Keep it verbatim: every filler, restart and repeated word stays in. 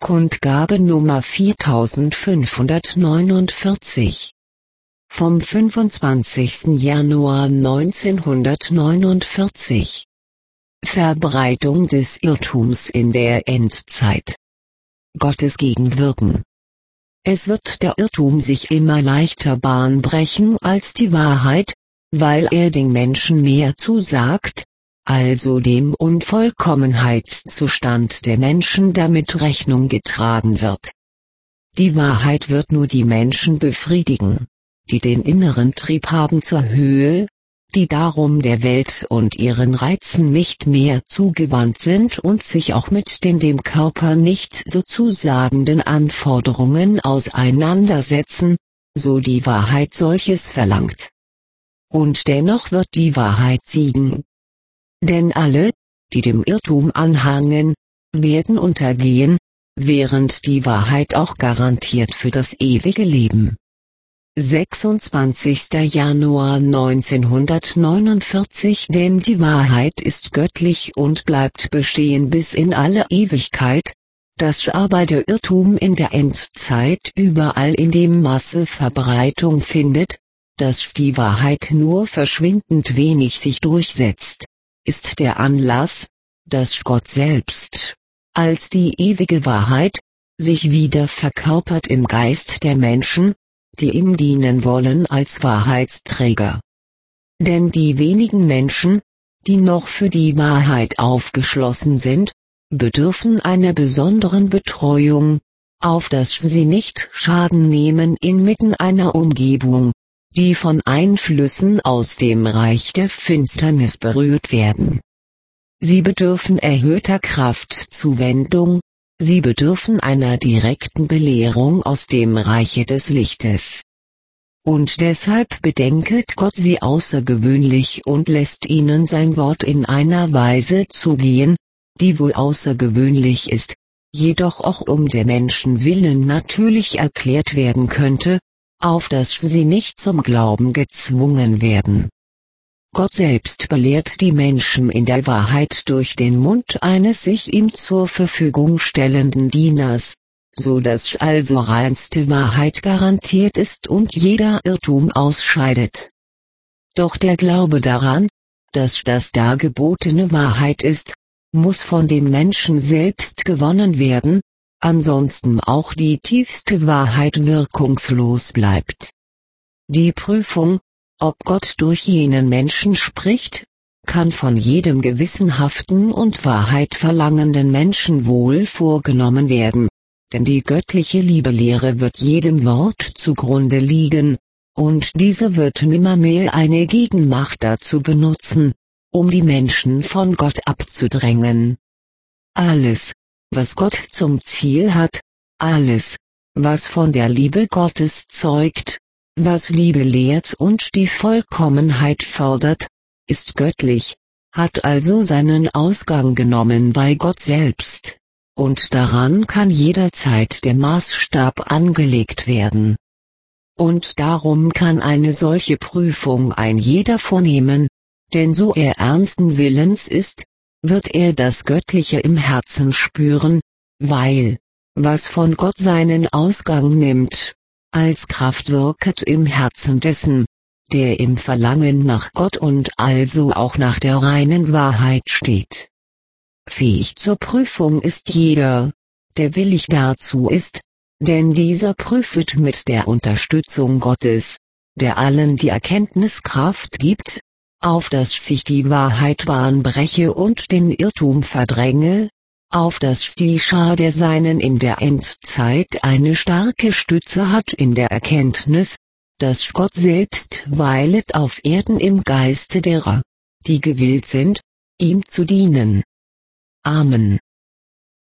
Kundgabe Nummer viertausendfünfhundertneunundvierzig. Vom fünfundzwanzigsten Januar neunzehnhundertneunundvierzig. Verbreitung des Irrtums in der Endzeit. Gottes Gegenwirken. Es wird der Irrtum sich immer leichter Bahn brechen als die Wahrheit, weil er den Menschen mehr zusagt, also dem Unvollkommenheitszustand der Menschen damit Rechnung getragen wird. Die Wahrheit wird nur die Menschen befriedigen, die den inneren Trieb haben zur Höhe, die darum der Welt und ihren Reizen nicht mehr zugewandt sind und sich auch mit den dem Körper nicht so zusagenden Anforderungen auseinandersetzen, so die Wahrheit solches verlangt. Und dennoch wird die Wahrheit siegen. Denn alle, die dem Irrtum anhangen, werden untergehen, während die Wahrheit auch garantiert für das ewige Leben. sechsundzwanzigster Januar neunzehnhundertneunundvierzig. Denn die Wahrheit ist göttlich und bleibt bestehen bis in alle Ewigkeit, dass aber der Irrtum in der Endzeit überall in dem Maße Verbreitung findet, dass die Wahrheit nur verschwindend wenig sich durchsetzt, ist der Anlass, dass Gott selbst, als die ewige Wahrheit, sich wieder verkörpert im Geist der Menschen, die ihm dienen wollen als Wahrheitsträger. Denn die wenigen Menschen, die noch für die Wahrheit aufgeschlossen sind, bedürfen einer besonderen Betreuung, auf dass sie nicht Schaden nehmen inmitten einer Umgebung, die von Einflüssen aus dem Reich der Finsternis berührt werden. Sie bedürfen erhöhter Kraftzuwendung, sie bedürfen einer direkten Belehrung aus dem Reiche des Lichtes. Und deshalb bedenket Gott sie außergewöhnlich und lässt ihnen sein Wort in einer Weise zugehen, die wohl außergewöhnlich ist, jedoch auch um der Menschen willen natürlich erklärt werden könnte, auf dass sie nicht zum Glauben gezwungen werden. Gott selbst belehrt die Menschen in der Wahrheit durch den Mund eines sich ihm zur Verfügung stellenden Dieners, so dass also reinste Wahrheit garantiert ist und jeder Irrtum ausscheidet. Doch der Glaube daran, dass das dargebotene Wahrheit ist, muss von dem Menschen selbst gewonnen werden, ansonsten auch die tiefste Wahrheit wirkungslos bleibt. Die Prüfung, ob Gott durch jenen Menschen spricht, kann von jedem gewissenhaften und Wahrheit verlangenden Menschen wohl vorgenommen werden, denn die göttliche Liebelehre wird jedem Wort zugrunde liegen, und diese wird nimmermehr eine Gegenmacht dazu benutzen, um die Menschen von Gott abzudrängen. Alles, was Gott zum Ziel hat, alles, was von der Liebe Gottes zeugt, was Liebe lehrt und die Vollkommenheit fordert, ist göttlich, hat also seinen Ausgang genommen bei Gott selbst, und daran kann jederzeit der Maßstab angelegt werden. Und darum kann eine solche Prüfung ein jeder vornehmen, denn so er ernsten Willens ist, wird er das Göttliche im Herzen spüren, weil, was von Gott seinen Ausgang nimmt, als Kraft wirket im Herzen dessen, der im Verlangen nach Gott und also auch nach der reinen Wahrheit steht. Fähig zur Prüfung ist jeder, der willig dazu ist, denn dieser prüfet mit der Unterstützung Gottes, der allen die Erkenntniskraft gibt, auf dass sich die Wahrheit Bahn breche und den Irrtum verdränge, auf dass die Schar der Seinen in der Endzeit eine starke Stütze hat in der Erkenntnis, dass Gott selbst weilet auf Erden im Geiste derer, die gewillt sind, ihm zu dienen. Amen.